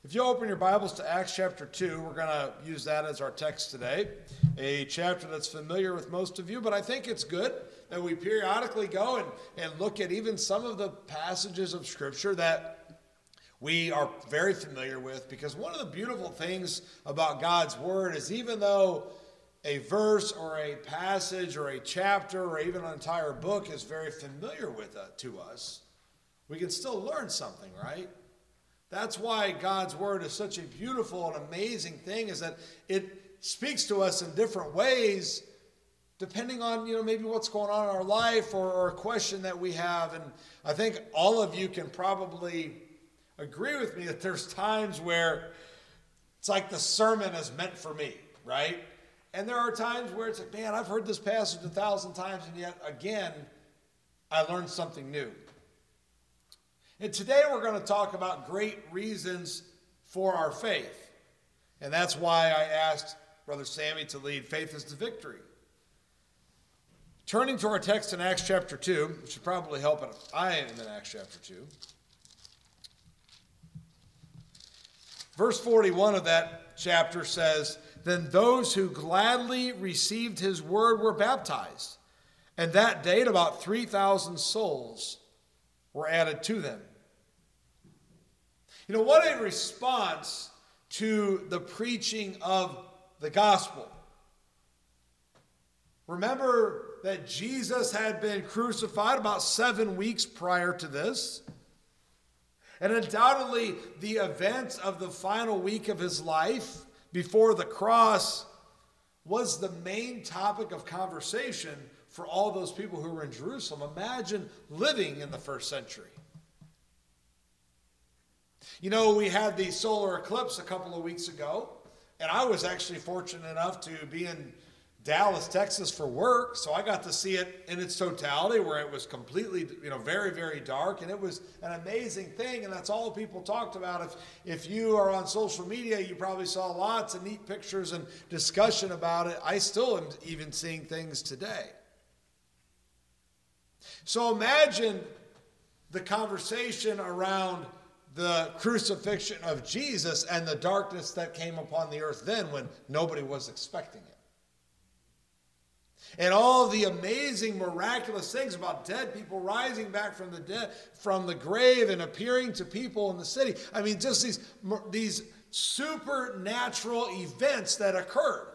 If you open your Bibles to Acts chapter 2, we're going to use that as our text today. A chapter that's familiar with most of you, but I think it's good that we periodically go and look at even some of the passages of Scripture that we are very familiar with. Because one of the beautiful things about God's Word is even though a verse or a passage or a chapter or even an entire book is very familiar to us, we can still learn something, right? That's why God's Word is such a beautiful and amazing thing, is that it speaks to us in different ways depending on, maybe what's going on in our life or a question that we have. And I think all of you can probably agree with me that there's times where it's like the sermon is meant for me, right? And there are times where it's like, man, I've heard this passage 1,000 times, and yet again, I learned something new. And today we're going to talk about great reasons for our faith. And that's why I asked Brother Sammy to lead Faith is the Victory. Turning to our text in Acts chapter 2, which should probably help if I am in Acts chapter 2. Verse 41 of that chapter says, "Then those who gladly received his word were baptized, and that day about 3,000 souls were added to them." What a response to the preaching of the gospel. Remember that Jesus had been crucified about 7 weeks prior to this. And undoubtedly, the events of the final week of his life before the cross was the main topic of conversation for all those people who were in Jerusalem. Imagine living in the first century. We had the solar eclipse a couple of weeks ago, and I was actually fortunate enough to be in Dallas, Texas for work, so I got to see it in its totality, where it was completely, very, very dark, and it was an amazing thing, and that's all people talked about. If you are on social media, you probably saw lots of neat pictures and discussion about it. I still am even seeing things today. So imagine the conversation around the crucifixion of Jesus and the darkness that came upon the earth then when nobody was expecting it. And all the amazing, miraculous things about dead people rising back from the grave and appearing to people in the city. I mean, just these supernatural events that occurred.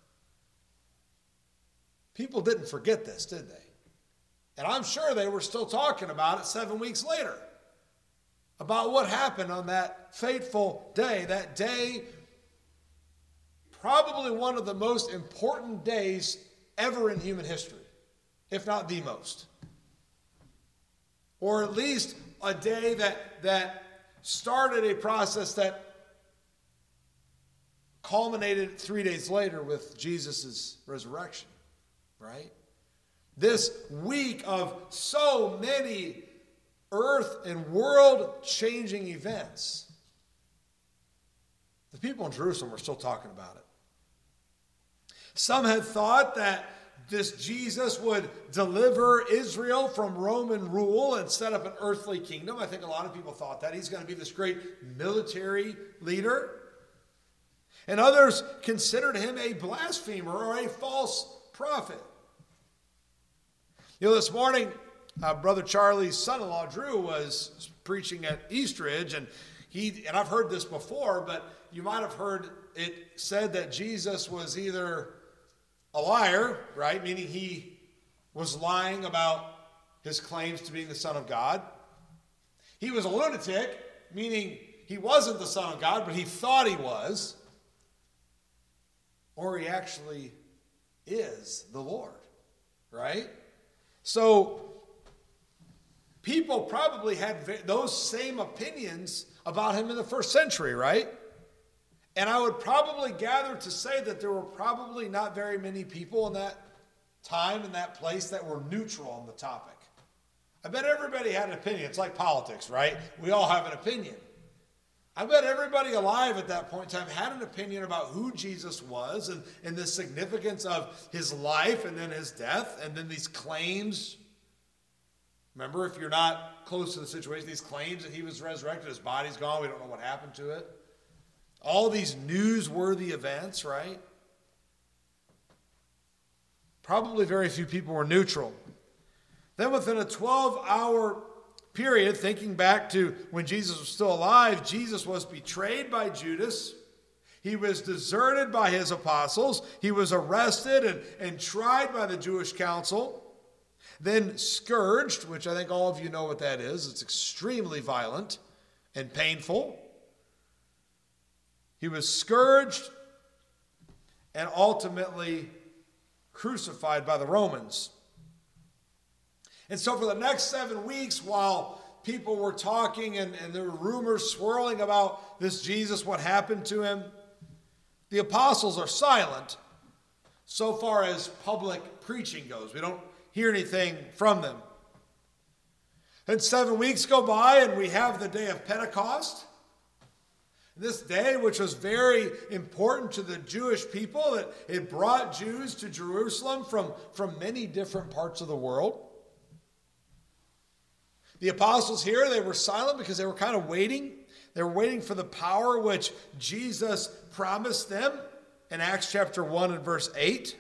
People didn't forget this, did they? And I'm sure they were still talking about it 7 weeks later. About what happened on that fateful day. That day, probably one of the most important days ever in human history, if not the most. Or at least a day that started a process that culminated 3 days later with Jesus' resurrection, right? This week of so many earth and world-changing events. The people in Jerusalem were still talking about it. Some had thought that this Jesus would deliver Israel from Roman rule and set up an earthly kingdom. I think a lot of people thought that. He's going to be this great military leader. And others considered him a blasphemer or a false prophet. This morning, Brother Charlie's son-in-law, Drew, was preaching at Eastridge, and I've heard this before, but you might have heard it said that Jesus was either a liar, right, meaning he was lying about his claims to being the Son of God. He was a lunatic, meaning he wasn't the Son of God, but he thought he was. Or he actually is the Lord, right? So people probably had those same opinions about him in the first century, right? And I would probably gather to say that there were probably not very many people in that time, in that place, that were neutral on the topic. I bet everybody had an opinion. It's like politics, right? We all have an opinion. I bet everybody alive at that point in time had an opinion about who Jesus was and the significance of his life and then his death and then these claims. Remember, if you're not close to the situation, these claims that he was resurrected, his body's gone, we don't know what happened to it. all these newsworthy events, right? Probably very few people were neutral. Then within a 12-hour period, thinking back to when Jesus was still alive, Jesus was betrayed by Judas. He was deserted by his apostles. He was arrested and tried by the Jewish council. Then scourged, which I think all of you know what that is. It's extremely violent and painful. He was scourged and ultimately crucified by the Romans. And so for the next 7 weeks, while people were talking and there were rumors swirling about this Jesus, what happened to him, the apostles are silent so far as public preaching goes. We don't hear anything from them. And 7 weeks go by and we have the day of Pentecost. This day, which was very important to the Jewish people, that it brought Jews to Jerusalem from many different parts of the world. The apostles here, they were silent because they were kind of waiting. They were waiting for the power which Jesus promised them in Acts chapter 1 and verse 8.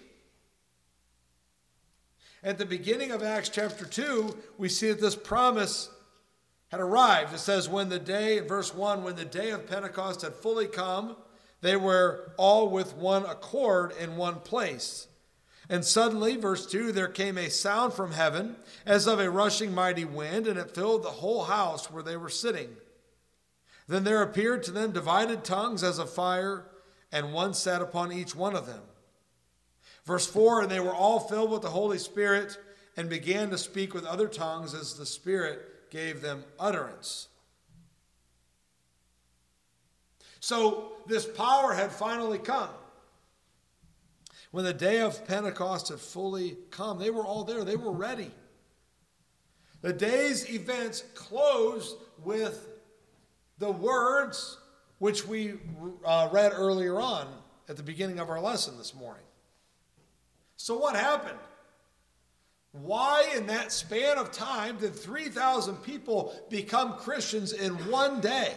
At the beginning of Acts chapter 2, we see that this promise had arrived. It says, verse 1, when the day of Pentecost had fully come, they were all with one accord in one place. And suddenly, verse 2, there came a sound from heaven as of a rushing mighty wind, and it filled the whole house where they were sitting. Then there appeared to them divided tongues as of fire, and one sat upon each one of them. Verse 4, and they were all filled with the Holy Spirit and began to speak with other tongues as the Spirit gave them utterance. So this power had finally come. When the day of Pentecost had fully come, they were all there. They were ready. The day's events closed with the words which we read earlier on at the beginning of our lesson this morning. So what happened? Why in that span of time did 3,000 people become Christians in one day?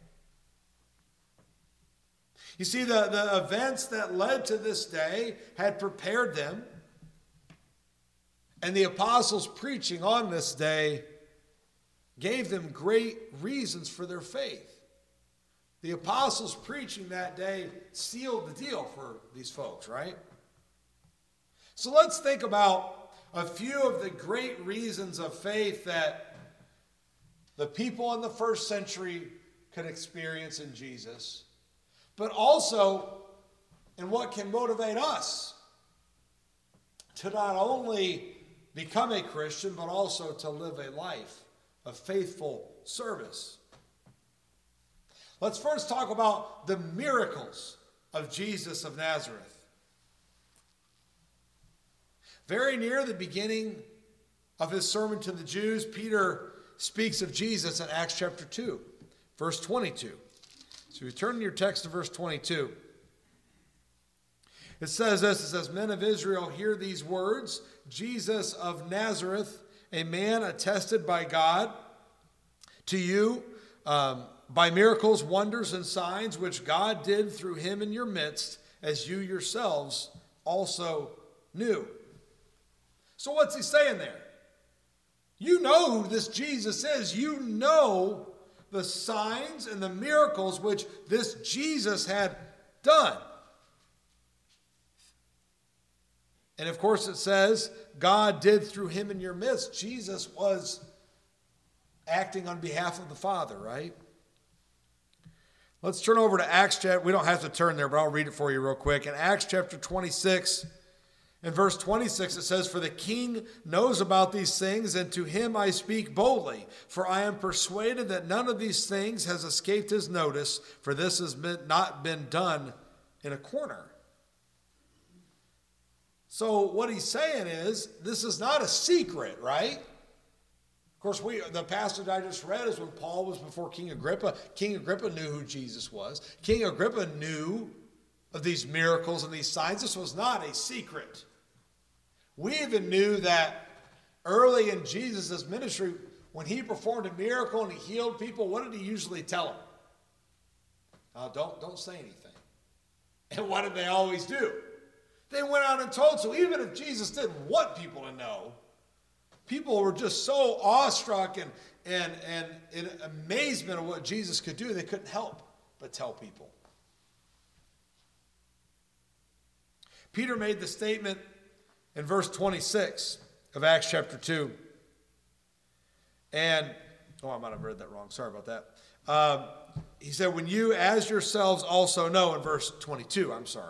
You see, the events that led to this day had prepared them, and the apostles' preaching on this day gave them great reasons for their faith. The apostles' preaching that day sealed the deal for these folks, right? So let's think about a few of the great reasons of faith that the people in the first century could experience in Jesus, but also in what can motivate us to not only become a Christian, but also to live a life of faithful service. Let's first talk about the miracles of Jesus of Nazareth. Very near the beginning of his sermon to the Jews, Peter speaks of Jesus in Acts chapter 2, verse 22. So you turn in your text to verse 22. It says this, it says, Men of Israel, hear these words, Jesus of Nazareth, a man attested by God to you by miracles, wonders, and signs, which God did through him in your midst, as you yourselves also knew. So what's he saying there? You know who this Jesus is. You know the signs and the miracles which this Jesus had done. And of course it says, God did through him in your midst. Jesus was acting on behalf of the Father, right? Let's turn over to Acts chapter. We don't have to turn there, but I'll read it for you real quick. In Acts chapter 26, in verse 26, it says, For the king knows about these things, and to him I speak boldly. For I am persuaded that none of these things has escaped his notice, for this has not been done in a corner. So what he's saying is, this is not a secret, right? Of course, the passage I just read is when Paul was before King Agrippa. King Agrippa knew who Jesus was. King Agrippa knew of these miracles and these signs. This was not a secret. We even knew that early in Jesus' ministry, when he performed a miracle and he healed people, what did he usually tell them? Don't say anything. And what did they always do? They went out and told. So even if Jesus didn't want people to know, people were just so awestruck and in amazement of what Jesus could do, they couldn't help but tell people. Peter made the statement in verse 26 of Acts chapter 2. And, I might have read that wrong. Sorry about that. He said, when you as yourselves also know, in verse 22,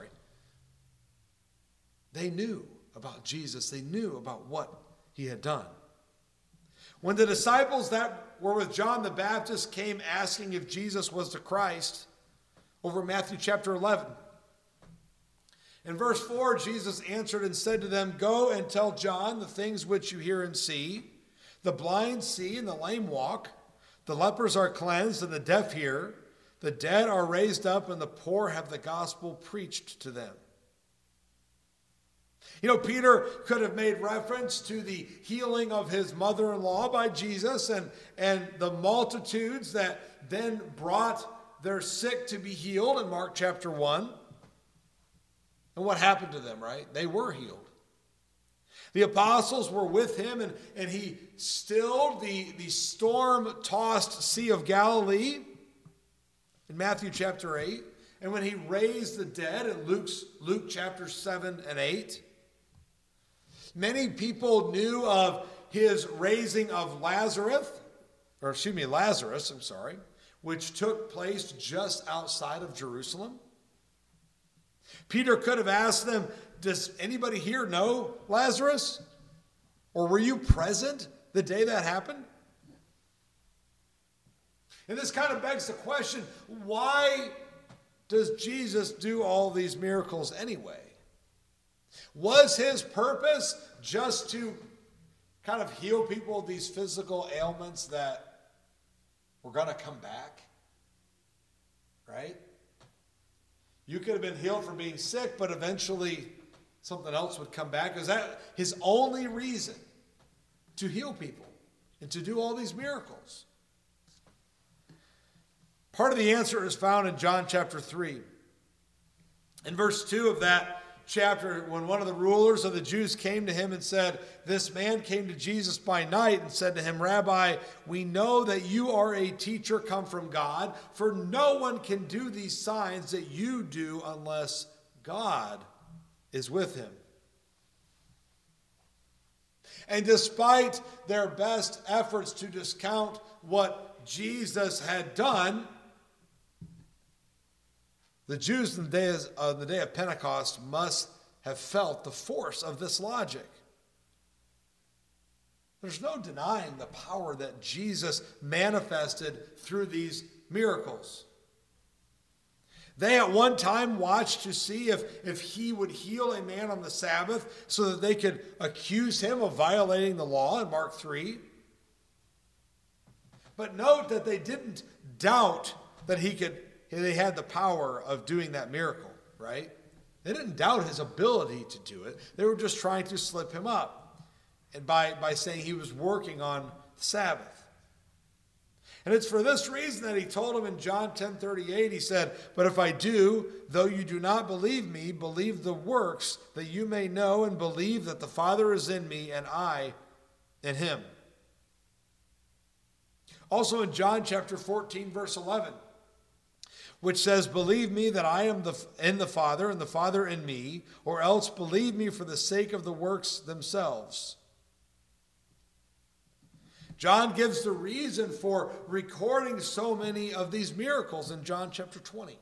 they knew about Jesus. They knew about what he had done. When the disciples that were with John the Baptist came asking if Jesus was the Christ, over Matthew chapter 11. In verse 4, Jesus answered and said to them, go and tell John the things which you hear and see. The blind see and the lame walk. The lepers are cleansed and the deaf hear. The dead are raised up and the poor have the gospel preached to them. Peter could have made reference to the healing of his mother-in-law by Jesus and the multitudes that then brought their sick to be healed in Mark chapter 1. And what happened to them, right? They were healed. The apostles were with him, and he stilled the storm-tossed Sea of Galilee in Matthew chapter 8. And when he raised the dead in Luke chapter 7 and 8. Many people knew of his raising of Lazarus, which took place just outside of Jerusalem. Peter could have asked them, does anybody here know Lazarus? Or were you present the day that happened? And this kind of begs the question, why does Jesus do all these miracles anyway? Was his purpose just to kind of heal people of these physical ailments that were going to come back? Right? You could have been healed from being sick, but eventually something else would come back. Is that his only reason to heal people and to do all these miracles? Part of the answer is found in John chapter 3. In verse 2 of that chapter, when one of the rulers of the Jews came to him and said, this man came to Jesus by night and said to him, Rabbi, we know that you are a teacher come from God, for no one can do these signs that you do unless God is with him. And despite their best efforts to discount what Jesus had done, the Jews in the day of Pentecost must have felt the force of this logic. There's no denying the power that Jesus manifested through these miracles. They at one time watched to see if he would heal a man on the Sabbath so that they could accuse him of violating the law in Mark 3. But note that they didn't doubt that they had the power of doing that miracle, right? They didn't doubt his ability to do it. They were just trying to slip him up, and by saying he was working on the Sabbath. And it's for this reason that he told him in John 10:38, he said, but if I do, though you do not believe me, believe the works, that you may know and believe that the Father is in me and I in him. Also in John chapter 14, verse 11, which says, believe me that I am in the Father and the Father in me, or else believe me for the sake of the works themselves. John gives the reason for recording so many of these miracles in John chapter 20.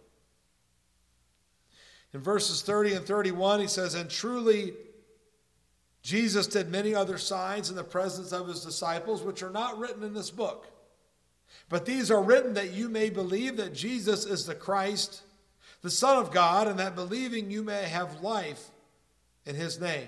In verses 30 and 31, he says, and truly Jesus did many other signs in the presence of his disciples, which are not written in this book. But these are written that you may believe that Jesus is the Christ, the Son of God, and that believing you may have life in his name.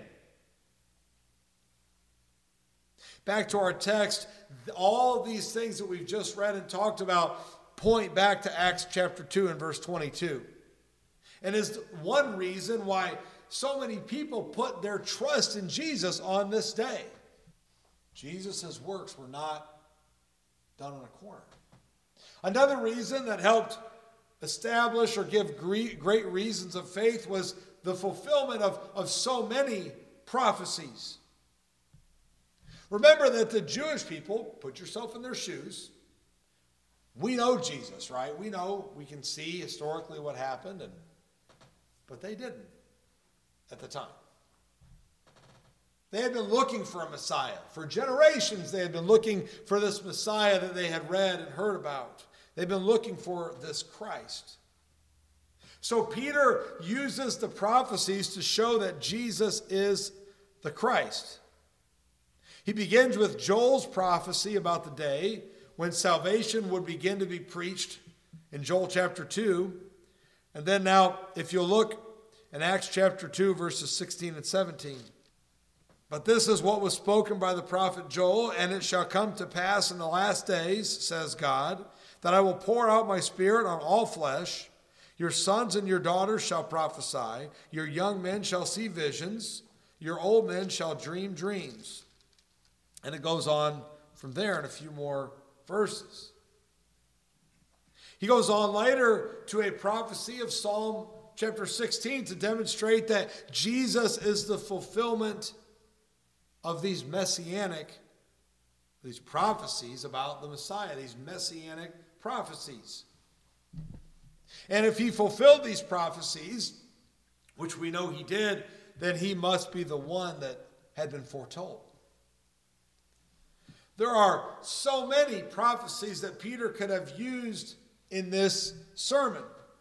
Back to our text, all these things that we've just read and talked about point back to Acts chapter 2 and verse 22. And is one reason why so many people put their trust in Jesus on this day. Jesus' works were not done in a corner. Another reason that helped establish or give great reasons of faith was the fulfillment of so many prophecies. Remember that the Jewish people, put yourself in their shoes, we know Jesus, right? We know, we can see historically what happened, but they didn't at the time. They had been looking for a Messiah. For generations, they had been looking for this Messiah that they had read and heard about. They've been looking for this Christ. So Peter uses the prophecies to show that Jesus is the Christ. He begins with Joel's prophecy about the day when salvation would begin to be preached in Joel chapter 2. And then now, if you'll look in Acts chapter 2, verses 16 and 17. But this is what was spoken by the prophet Joel, and it shall come to pass in the last days, says God, that I will pour out my spirit on all flesh. Your sons and your daughters shall prophesy. Your young men shall see visions. Your old men shall dream dreams. And it goes on from there in a few more verses. He goes on later to a prophecy of Psalm chapter 16 to demonstrate that Jesus is the fulfillment of these prophecies about the Messiah, these messianic prophecies. And if he fulfilled these prophecies, which we know he did, then he must be the one that had been foretold. There are so many prophecies that Peter could have used in this sermon.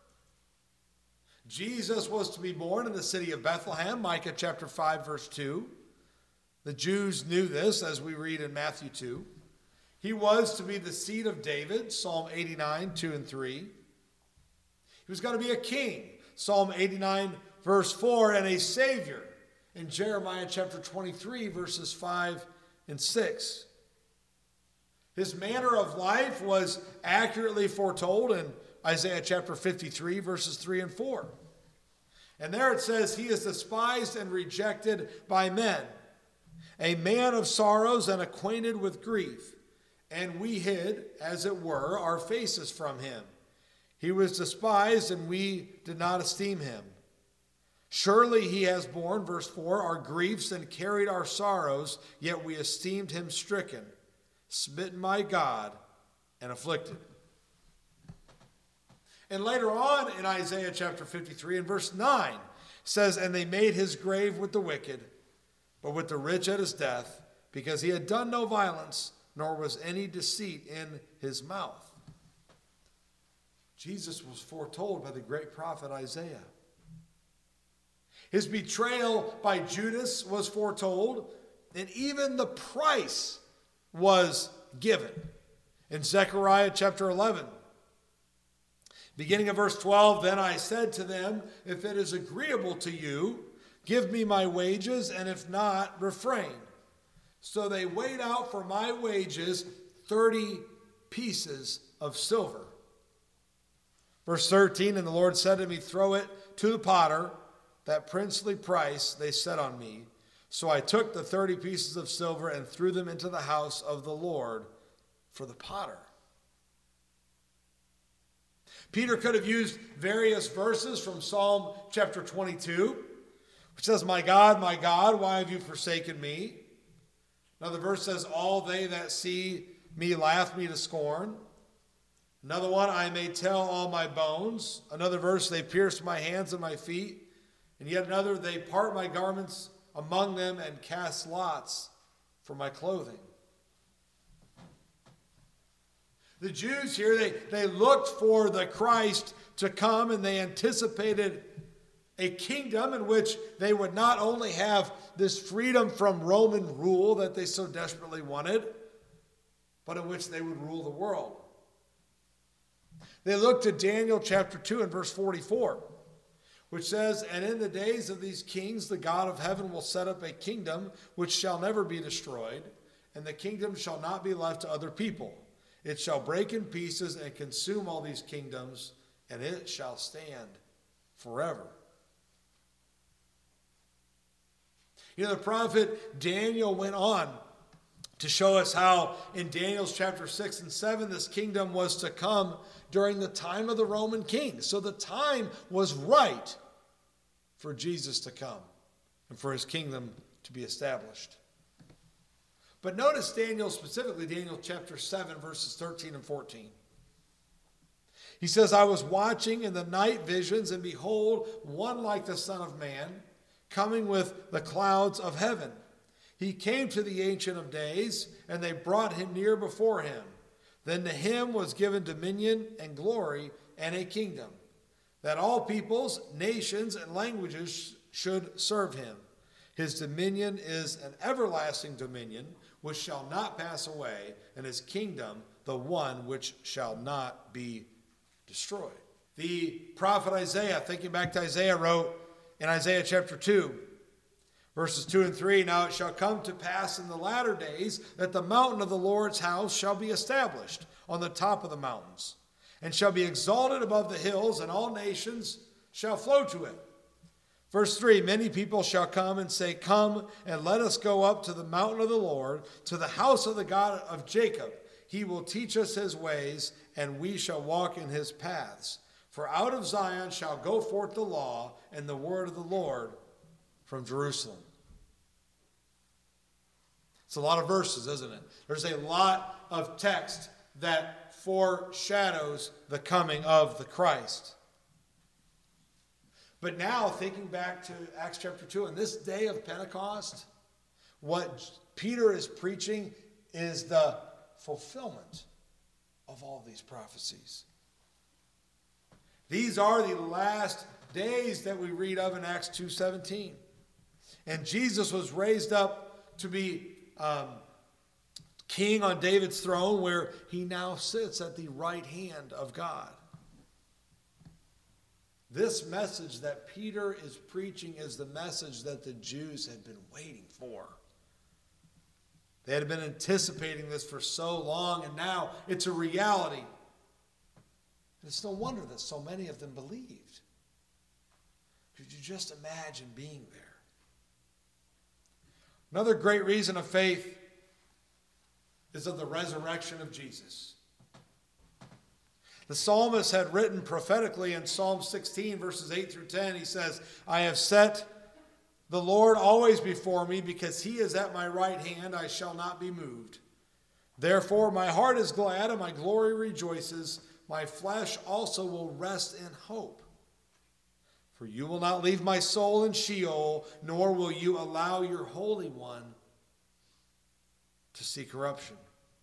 Jesus was to be born in the city of Bethlehem, Micah chapter 5, verse 2. The Jews knew this, as we read in Matthew 2. He was to be the seed of David, Psalm 89, 2 and 3. He was going to be a king, Psalm 89, verse 4, and a savior in Jeremiah chapter 23, verses 5 and 6. His manner of life was accurately foretold in Isaiah chapter 53, verses 3 and 4. And there it says, he is despised and rejected by men, a man of sorrows and acquainted with grief. And we hid, as it were, our faces from him. He was despised, and we did not esteem him. Surely he has borne, verse 4, our griefs and carried our sorrows, yet we esteemed him stricken, smitten by God, and afflicted. And later on in Isaiah chapter 53, in verse 9, says, and they made his grave with the wicked, but with the rich at his death, because he had done no violence, nor was any deceit in his mouth. Jesus was foretold by the great prophet Isaiah. His betrayal by Judas was foretold, and even the price was given. In Zechariah chapter 11, beginning of verse 12, then I said to them, if it is agreeable to you, give me my wages, and if not, refrain. So they weighed out for my wages 30 pieces of silver. Verse 13, and the Lord said to me, throw it to the potter, that princely price they set on me. So I took the 30 pieces of silver and threw them into the house of the Lord for the potter. Peter could have used various verses from Psalm chapter 22, which says, my God, why have you forsaken me? Another verse says, all they that see me laugh me to scorn. Another one, I may tell all my bones. Another verse, they pierce my hands and my feet. And yet another, they part my garments among them and cast lots for my clothing. The Jews here, they looked for the Christ to come, and they anticipated a kingdom in which they would not only have this freedom from Roman rule that they so desperately wanted, but in which they would rule the world. They looked at Daniel chapter 2 and verse 44, which says, and in the days of these kings, the God of heaven will set up a kingdom which shall never be destroyed, and the kingdom shall not be left to other people. It shall break in pieces and consume all these kingdoms, and it shall stand forever. You know, the prophet Daniel went on to show us how in Daniel's chapter 6 and 7, this kingdom was to come during the time of the Roman king. So the time was right for Jesus to come and for his kingdom to be established. But notice Daniel specifically, Daniel chapter 7, verses 13 and 14. He says, I was watching in the night visions, and behold, one like the Son of Man, coming with the clouds of heaven. He came to the Ancient of Days, and they brought him near before him. Then to him was given dominion and glory and a kingdom, that all peoples, nations, and languages should serve him. His dominion is an everlasting dominion, which shall not pass away, and his kingdom the one which shall not be destroyed. The prophet Isaiah, thinking back to Isaiah, wrote in Isaiah chapter 2, verses 2 and 3, Now it shall come to pass in the latter days that the mountain of the Lord's house shall be established on the top of the mountains, and shall be exalted above the hills, and all nations shall flow to it. Verse 3, Many people shall come and say, Come, and let us go up to the mountain of the Lord, to the house of the God of Jacob. He will teach us his ways, and we shall walk in his paths. For out of Zion shall go forth the law and the word of the Lord from Jerusalem. It's a lot of verses, isn't it? There's a lot of text that foreshadows the coming of the Christ. But now, thinking back to Acts chapter 2, on this day of Pentecost, what Peter is preaching is the fulfillment of all these prophecies. These are the last days that we read of in Acts 2:17. And Jesus was raised up to be king on David's throne, where he now sits at the right hand of God. This message that Peter is preaching is the message that the Jews had been waiting for. They had been anticipating this for so long, and now it's a reality. And it's no wonder that so many of them believed. Could you just imagine being there? Another great reason of faith is of the resurrection of Jesus. The psalmist had written prophetically in Psalm 16, verses 8 through 10, he says, I have set the Lord always before me, because he is at my right hand, I shall not be moved. Therefore my heart is glad, and my glory rejoices. My flesh also will rest in hope. For you will not leave my soul in Sheol, nor will you allow your Holy One to see corruption.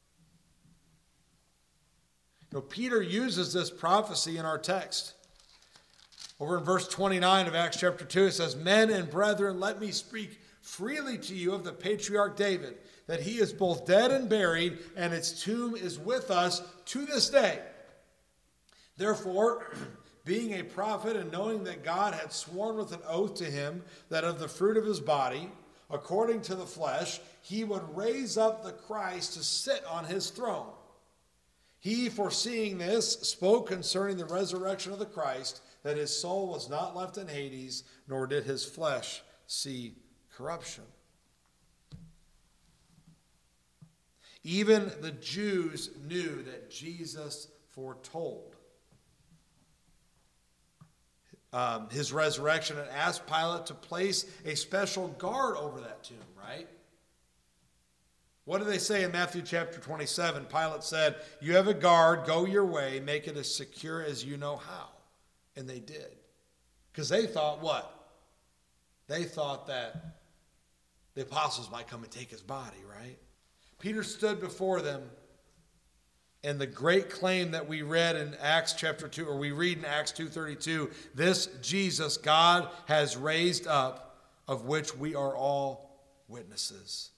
Peter uses this prophecy in our text. Over in verse 29 of Acts chapter 2, it says, Men and brethren, let me speak freely to you of the patriarch David, that he is both dead and buried, and his tomb is with us to this day. Therefore, being a prophet and knowing that God had sworn with an oath to him that of the fruit of his body, according to the flesh, he would raise up the Christ to sit on his throne. He, foreseeing this, spoke concerning the resurrection of the Christ, that his soul was not left in Hades, nor did his flesh see corruption. Even the Jews knew that Jesus foretold his resurrection and asked Pilate to place a special guard over that tomb, right? What do they say in Matthew chapter 27? Pilate said, You have a guard, go your way, make it as secure as you know how. And they did. Because they thought what? They thought that the apostles might come and take his body, right? Peter stood before them, and the great claim that we read in Acts chapter 2, or we read in Acts 2:32, this Jesus God has raised up, of which we are all witnesses.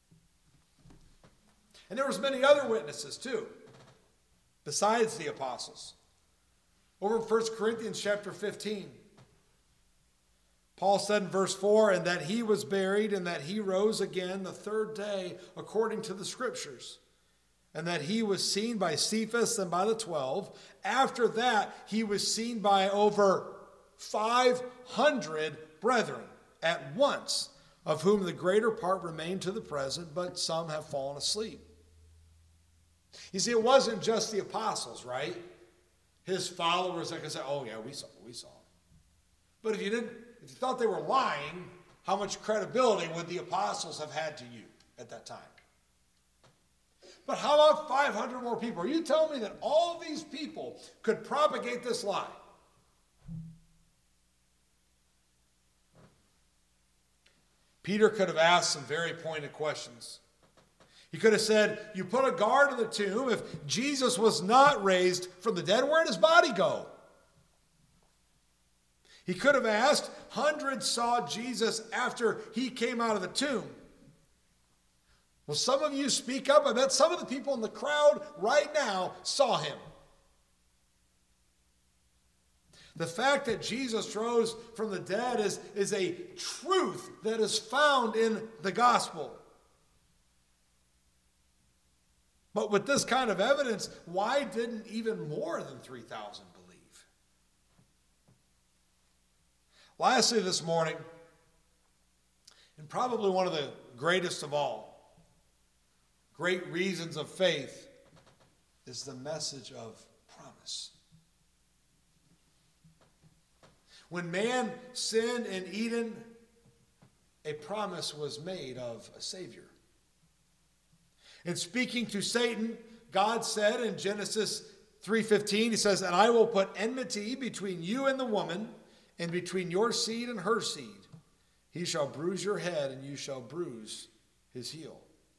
And there was many other witnesses too, besides the apostles. Over in 1 Corinthians chapter 15, Paul said in verse 4, And that he was buried, and that he rose again the third day, according to the Scriptures. And that he was seen by Cephas and by the 12. After that, he was seen by over 500 brethren at once, of whom the greater part remain to the present, but some have fallen asleep. You see, it wasn't just the apostles, right? His followers that could say, oh yeah, we saw him. But if you thought they were lying, how much credibility would the apostles have had to you at that time? But how about 500 more people? Are you telling me that all of these people could propagate this lie? Peter could have asked some very pointed questions. He could have said, you put a guard on the tomb. If Jesus was not raised from the dead, where did his body go? He could have asked, hundreds saw Jesus after he came out of the tomb. Will some of you speak up? I bet some of the people in the crowd right now saw him. The fact that Jesus rose from the dead is a truth that is found in the gospel. But with this kind of evidence, why didn't even more than 3,000 believe? Lastly this morning, and probably one of the greatest of all, great reasons of faith, is the message of promise. When man sinned in Eden, a promise was made of a Savior. In speaking to Satan, God said in Genesis 3:15, he says, and I will put enmity between you and the woman, and between your seed and her seed. He shall bruise your head, and you shall bruise his heel.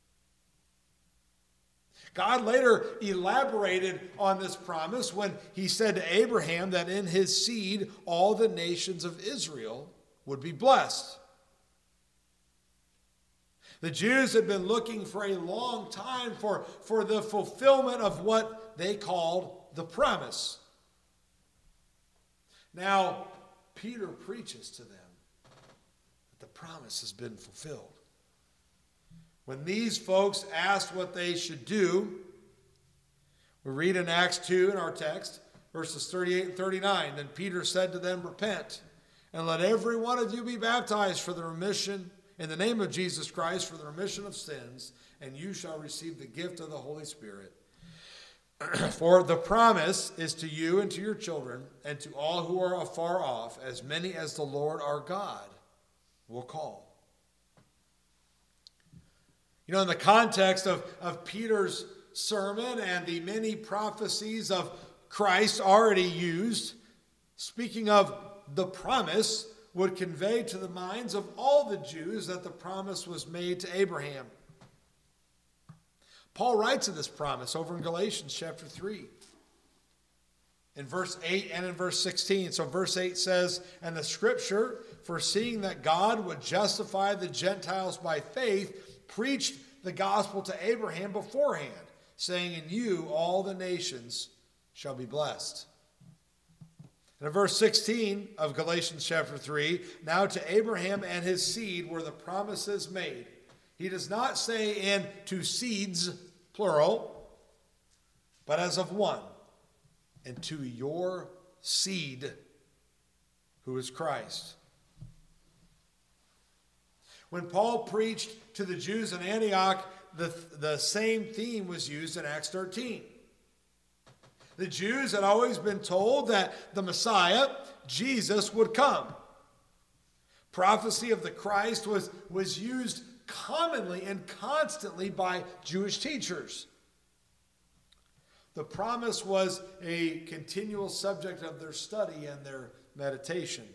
God later elaborated on this promise when he said to Abraham that in his seed all the nations of Israel would be blessed. The Jews had been looking for a long time for the fulfillment of what they called the promise. Now, Peter preaches to them that the promise has been fulfilled. When these folks asked what they should do, we read in Acts 2 in our text, verses 38 and 39, then Peter said to them, repent, and let every one of you be baptized for the remission in the name of Jesus Christ for the remission of sins, and you shall receive the gift of the Holy Spirit. For the promise is to you and to your children and to all who are afar off, as many as the Lord our God will call. You know, in the context of Peter's sermon and the many prophecies of Christ already used, speaking of the promise, would convey to the minds of all the Jews that the promise was made to Abraham. Paul writes of this promise over in Galatians chapter 3, in verse 8 and in verse 16. So verse 8 says, and the scripture, foreseeing that God would justify the Gentiles by faith, preached the gospel to Abraham beforehand, saying, in you all the nations shall be blessed. And in verse 16 of Galatians chapter 3, now to Abraham and his seed were the promises made. He does not say in to seeds, plural, but as of one, and to your seed, who is Christ. When Paul preached to the Jews in Antioch, the same theme was used in Acts 13. The Jews had always been told that the Messiah, Jesus, would come. Prophecy of the Christ was used commonly and constantly by Jewish teachers. The promise was a continual subject of their study and their meditation.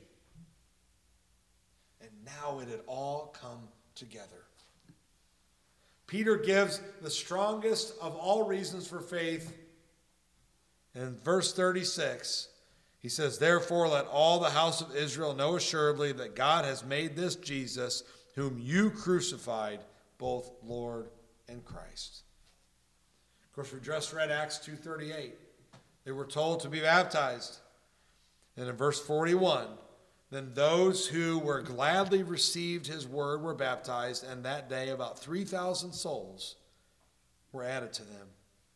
And now it had all come together. Peter gives the strongest of all reasons for faith. In verse 36, he says, therefore let all the house of Israel know assuredly that God has made this Jesus, whom you crucified, both Lord and Christ. Of course, we just read Acts 2:38. They were told to be baptized. And in verse 41, then those who were gladly received his word were baptized, and that day about 3,000 souls were added to them.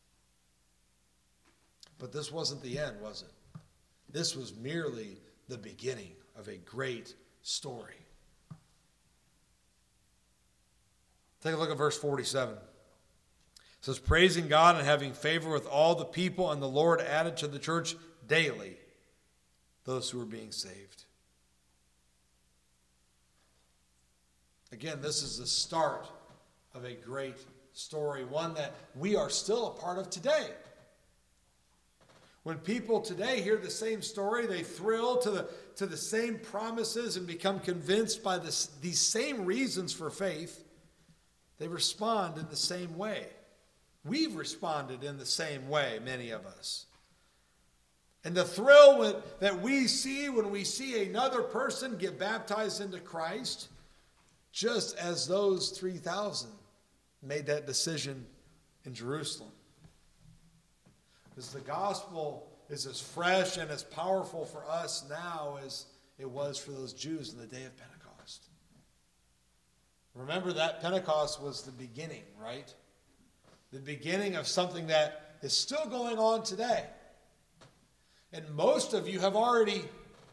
But this wasn't the end, was it? This was merely the beginning of a great story. Take a look at verse 47. It says, praising God and having favor with all the people, and the Lord added to the church daily those who were being saved. Again, this is the start of a great story, one that we are still a part of today. When people today hear the same story, they thrill to the same promises and become convinced by these same reasons for faith. They respond in the same way. We've responded in the same way, many of us. And the thrill that we see when we see another person get baptized into Christ, just as those 3,000 made that decision in Jerusalem. Because the gospel is as fresh and as powerful for us now as it was for those Jews in the day of Pentecost. Remember that Pentecost was the beginning, right? The beginning of something that is still going on today. And most of you have already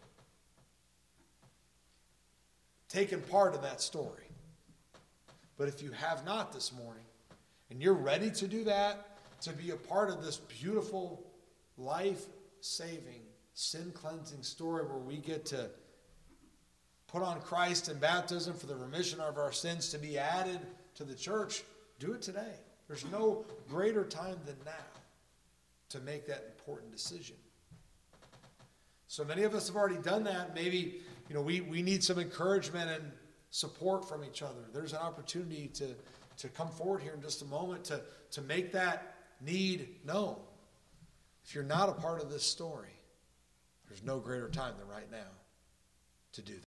taken part in that story. But if you have not this morning, and you're ready to do that, to be a part of this beautiful, life-saving, sin-cleansing story where we get to put on Christ in baptism for the remission of our sins to be added to the church, do it today. There's no greater time than now to make that important decision. So many of us have already done that. Maybe, we need some encouragement and support from each other. There's an opportunity to come forward here in just a moment to make that need known. If you're not a part of this story, there's no greater time than right now to do that.